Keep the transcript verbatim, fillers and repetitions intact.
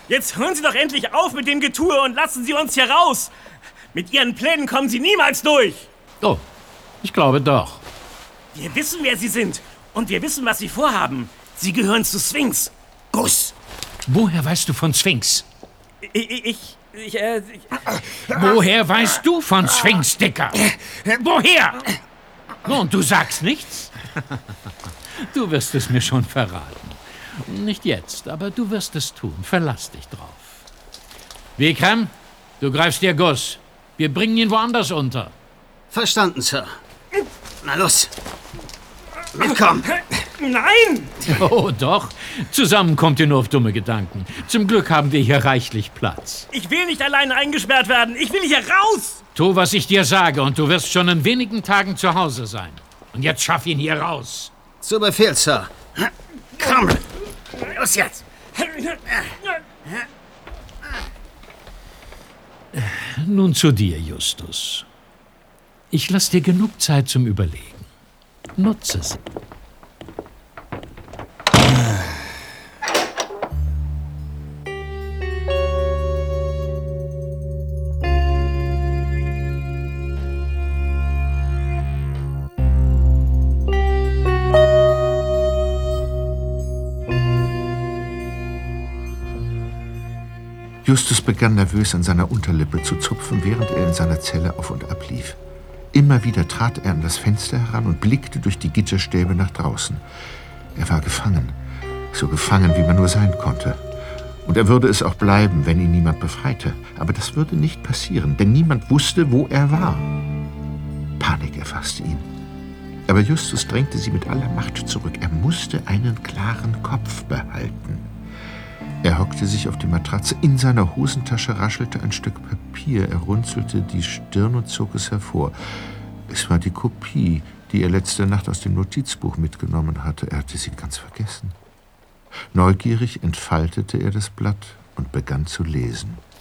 Jetzt hören Sie doch endlich auf mit dem Getue und lassen Sie uns hier raus. Mit Ihren Plänen kommen Sie niemals durch. Oh, ich glaube doch. Wir wissen, wer Sie sind. Und wir wissen, was Sie vorhaben. Sie gehören zu Sphinx. Gus. Woher weißt du von Sphinx? Ich, ich, ich, äh, ich... Woher weißt du von Sphinx, Dicker? Woher? Und du sagst nichts? Du wirst es mir schon verraten. Nicht jetzt, aber du wirst es tun. Verlass dich drauf. Vikram, du greifst dir Gus. Wir bringen ihn woanders unter. Verstanden, Sir. Na los. Mitkommen. Nein! Oh, doch. Zusammen kommt ihr nur auf dumme Gedanken. Zum Glück haben wir hier reichlich Platz. Ich will nicht alleine eingesperrt werden. Ich will hier raus! Tu, was ich dir sage, und du wirst schon in wenigen Tagen zu Hause sein. Und jetzt schaff ihn hier raus. Zu Befehl, Sir. Komm. Los jetzt. Nun zu dir, Justus. Ich lass dir genug Zeit zum Überlegen. Nutze sie. Justus begann nervös an seiner Unterlippe zu zupfen, während er in seiner Zelle auf und ab lief. Immer wieder trat er an das Fenster heran und blickte durch die Gitterstäbe nach draußen. Er war gefangen, so gefangen, wie man nur sein konnte. Und er würde es auch bleiben, wenn ihn niemand befreite. Aber das würde nicht passieren, denn niemand wusste, wo er war. Panik erfasste ihn. Aber Justus drängte sie mit aller Macht zurück. Er musste einen klaren Kopf behalten. Er hockte sich auf die Matratze. In seiner Hosentasche raschelte ein Stück Papier. Er runzelte die Stirn und zog es hervor. Es war die Kopie, die er letzte Nacht aus dem Notizbuch mitgenommen hatte. Er hatte sie ganz vergessen. Neugierig entfaltete er das Blatt und begann zu lesen.